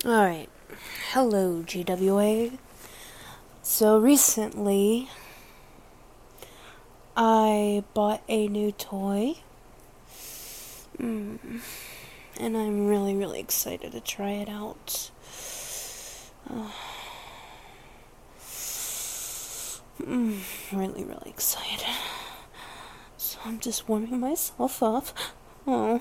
Alright. Hello, GWA. So recently, I bought a new toy. And I'm really excited to try it out. Really excited. So I'm just warming myself up. Oh.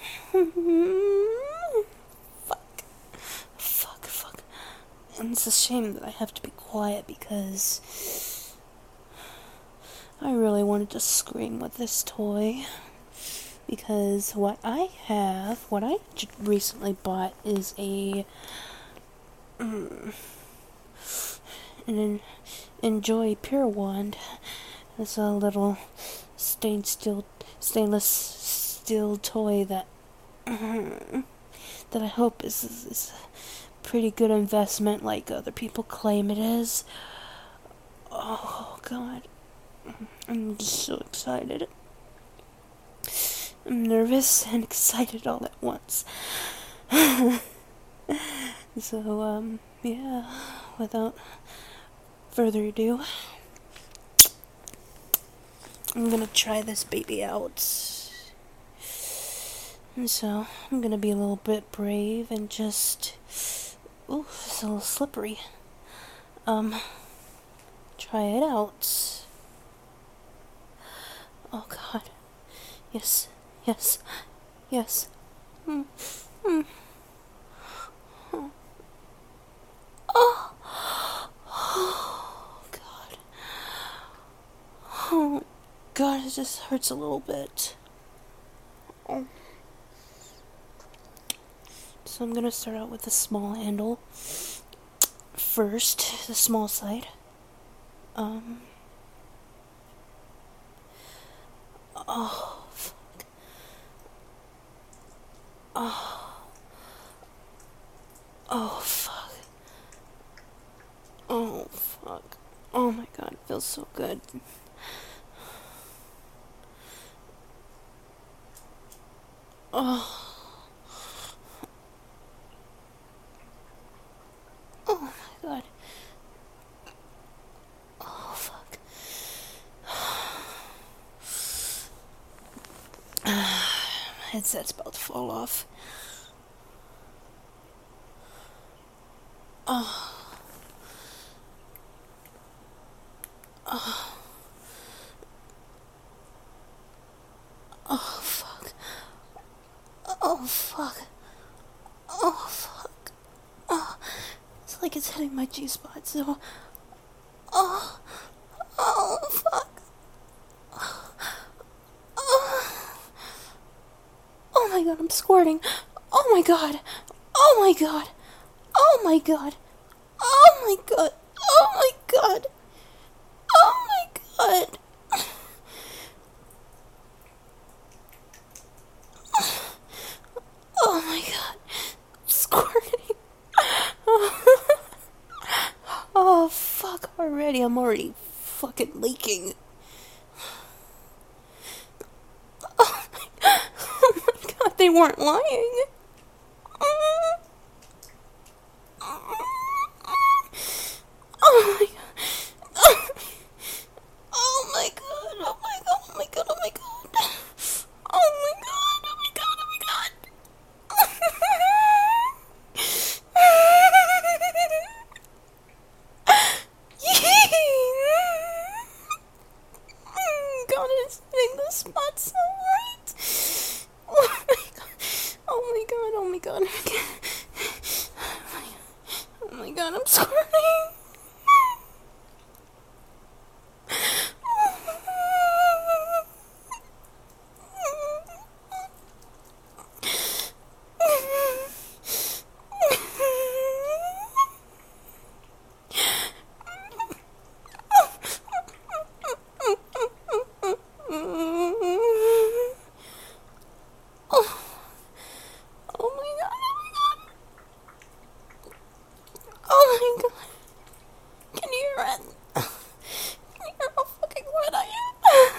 Fuck. And it's a shame that I have to be quiet because I really wanted to scream with this toy. Because what I recently bought is an Enjoy Pure Wand. It's a little stainless steel toy that I hope is a pretty good investment, like other people claim it is. Oh God, I'm just so excited. I'm nervous and excited all at once. So, yeah, without further ado, I'm gonna try this baby out. And so, I'm gonna be a little bit brave and just... Ooh, it's a little slippery. Try it out. Oh God. Yes. Oh. Oh God. Oh God, it just hurts a little bit. Oh. So I'm gonna start out with the small handle first, the small side. Oh, fuck. Oh, fuck. Oh, fuck. Oh my God, it feels so good. Oh. Oh my God. Oh, fuck. My headset's about to fall off. Oh. Oh, fuck. Oh, fuck. Oh, fuck. Oh. It's like it's hitting my G-spot, so... Oh. Oh, fuck. Oh my God, I'm squirting. Oh my God. Oh my God. Oh my God. Oh my God. Oh my God. Oh my God. Oh my God. I'm squirting. Oh, fuck already. I'm already fucking leaking. Oh my God, they weren't lying. Oh my God. Oh my God. Oh my God. Oh my God. Oh my God. Oh my God. Oh my God. Oh my God. God, it's hitting the spot so right. Oh my God. Oh my God. Oh my God. Oh my God. I'm squirting. Oh my God. Can you hear it? Can you hear how fucking wet I am?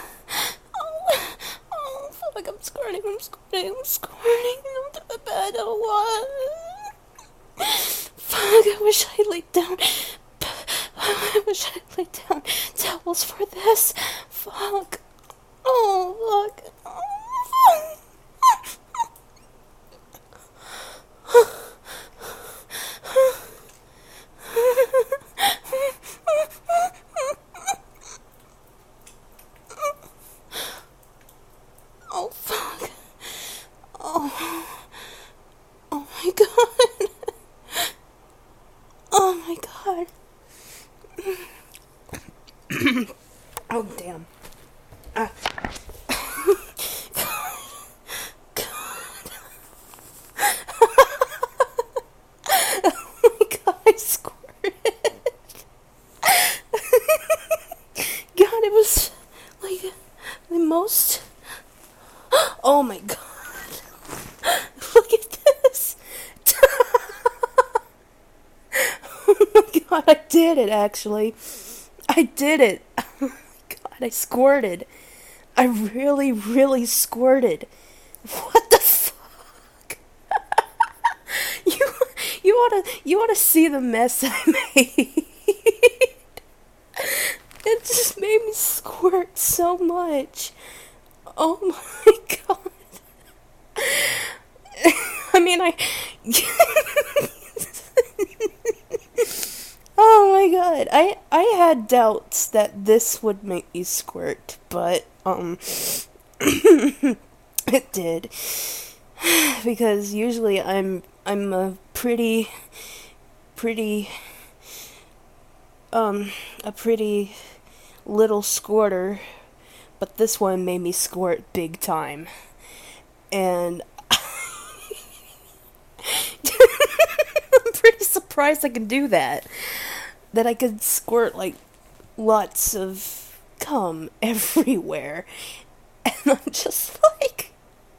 Oh, fuck, I'm squirting. I'm to the bed. Oh, what? Fuck. wish I laid down. I wish I laid down towels for this. Fuck. Oh, fuck. Oh, fuck. Oh. Oh my god. Oh my god. Oh, damn. Ah. I squirted. God, it was like the most. Oh my god. Look at this. Oh my god, I did it actually. I did it. Oh my god, I squirted. I really, really squirted. What the fuck? You oughta see the mess I made. It just made me squirt so much. Oh my god. I mean, oh my god. I had doubts that this would make me squirt, but it did. Because usually I'm a pretty a pretty little squirter, but this one made me squirt big time. And I'm pretty surprised I can do that. That I could squirt like lots of cum everywhere. And I'm just like,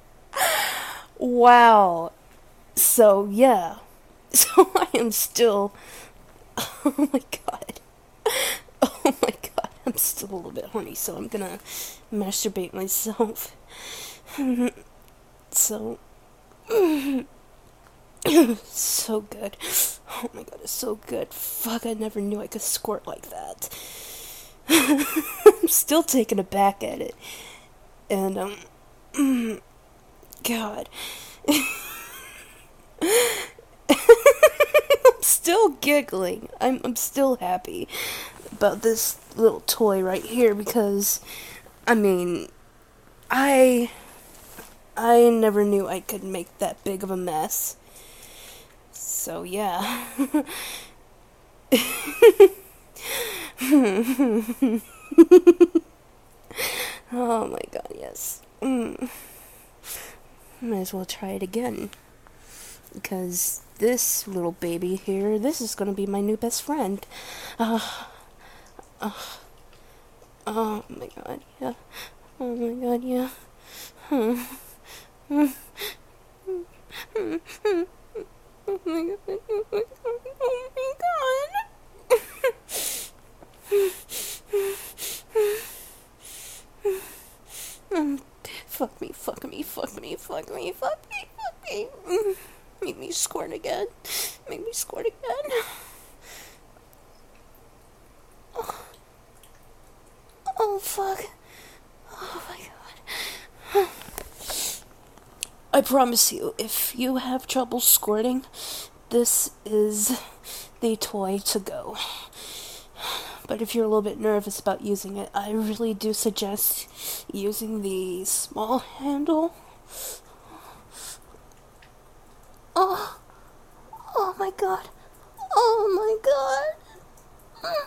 wow. So yeah. So I am still, oh my god. Oh my god, I'm still a little bit horny, so I'm gonna masturbate myself. So, so good. Oh my god, it's so good. Fuck, I never knew I could squirt like that. I'm still taken aback at it. And, God. I'm still giggling. I'm still happy about this little toy right here because, I mean, I never knew I could make that big of a mess. So, yeah. Oh my god, yes. Might as well try it again. Because this little baby here, this is gonna be my new best friend. Oh my god, yeah. Oh my god, yeah. Oh my god. Oh my god. Oh my god. Fuck me, fuck me, fuck me, fuck me, fuck me, fuck me. Make me squirt again. Make me squirt again. Oh fuck. Oh my god. I promise you, if you have trouble squirting, this is the toy to go. But if you're a little bit nervous about using it, I really do suggest using the small handle. Oh my god. Oh my god.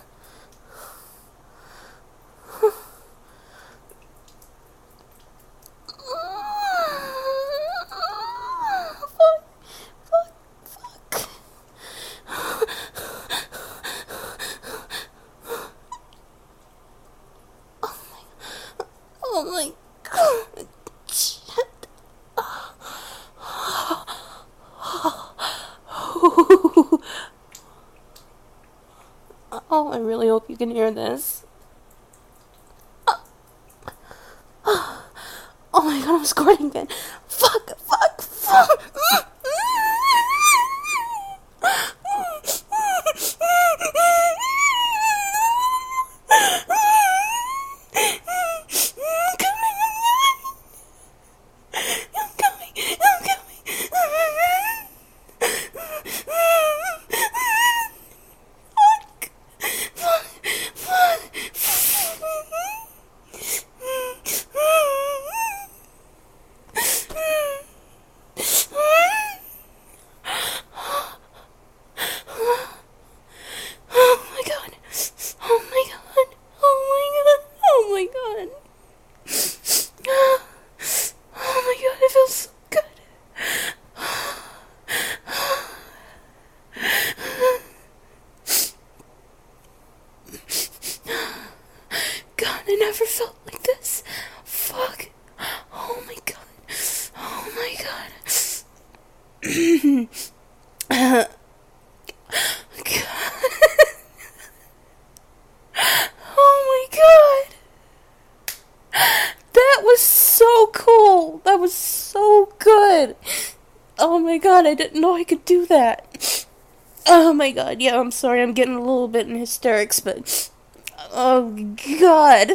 Oh my god. Oh, I really hope you can hear this. Oh my god, I'm squirting again. Fuck, fuck, fuck. never felt like this. Fuck. Oh my god. Oh my god. Oh my god. That was so cool. That was so good. Oh my god, I didn't know I could do that. Oh my god, yeah, I'm sorry, I'm getting a little bit in hysterics, but... Oh god.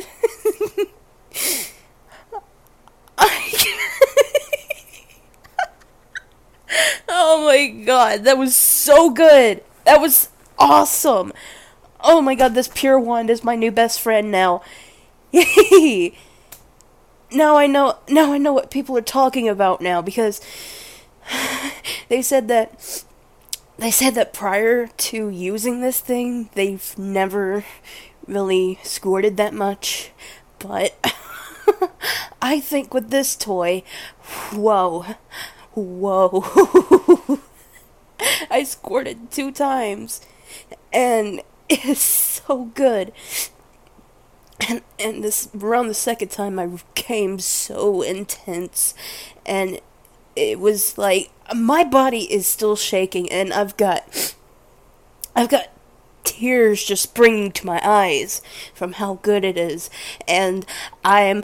Oh my god, that was so good. That was awesome. Oh my god, this Pure Wand is my new best friend now. Yay! Now I know what people are talking about now, because they said that prior to using this thing, they've never really squirted that much, but I think with this toy, whoa, I squirted 2 times, and it's so good. And this around the second time, I became so intense, and it was like my body is still shaking, and I've got tears just springing to my eyes from how good it is, and I am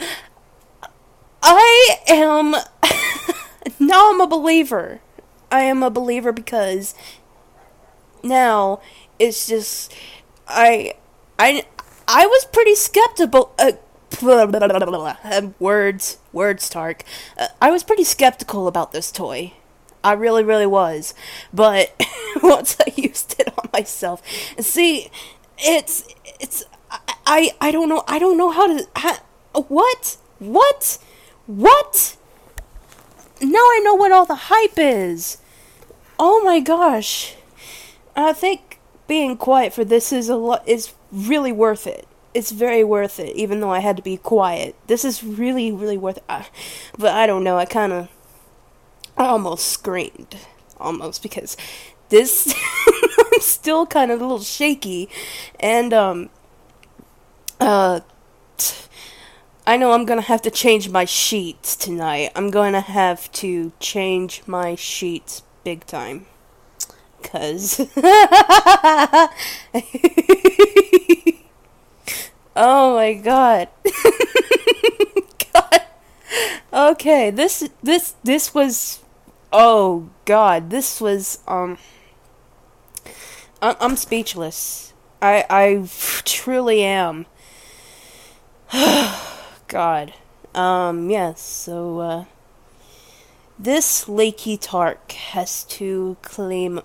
now I'm a believer. I am a believer because now it's just I was pretty skeptical. Words, Tark. I was pretty skeptical about this toy. I really, really was. But once I used it on myself, see, I don't know how to. What? Now I know what all the hype is. Oh my gosh. I think being quiet for this is really worth it. It's very worth it, even though I had to be quiet. This is really, really worth it. But I don't know, I almost screamed. Almost, because this, I'm still kind of a little shaky. And, I know I'm gonna have to change my sheets tonight. I'm gonna have to change my sheets big time. 'Cause oh my god. God. Okay, this was, oh god, this was I'm speechless. I truly am. God. Yes, so this Lakey Tark has to claim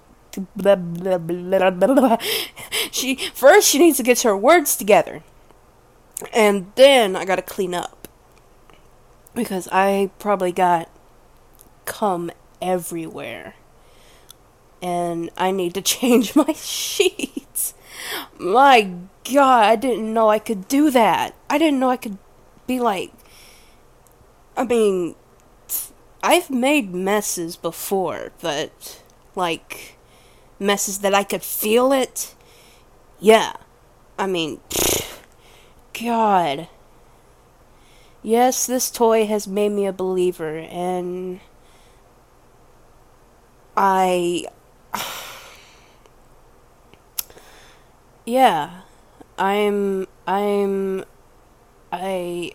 she needs to get her words together, and then I gotta clean up, because I probably got cum everywhere, and I need to change my sheets. My god, I didn't know I could do that. I didn't know I could be like, I mean, I've made messes before, but like messes that I could feel it. Yeah. I mean, God. Yes, this toy has made me a believer, and yeah, I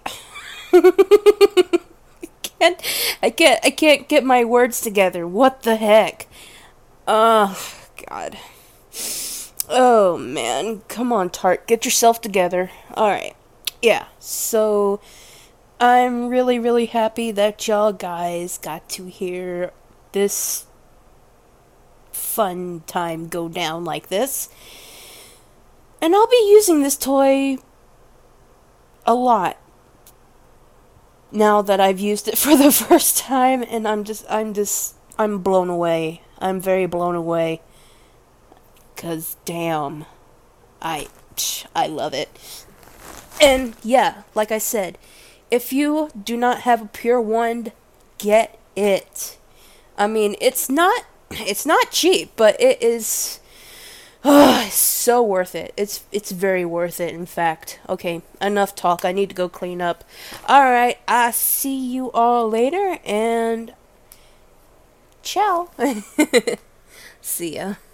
I can't get my words together. What the heck? Oh, God. Oh, man. Come on, Tart. Get yourself together. Alright. Yeah, so I'm really, really happy that y'all guys got to hear this fun time go down like this. And I'll be using this toy a lot now that I've used it for the first time, and I'm blown away. I'm very blown away. 'Cause damn, I love it. And yeah, like I said, if you do not have a Pure Wand, get it. I mean, it's not cheap, but it is It's so worth it. It's very worth it, in fact. Okay, enough talk. I need to go clean up. Alright, I see you all later, and ciao. See ya.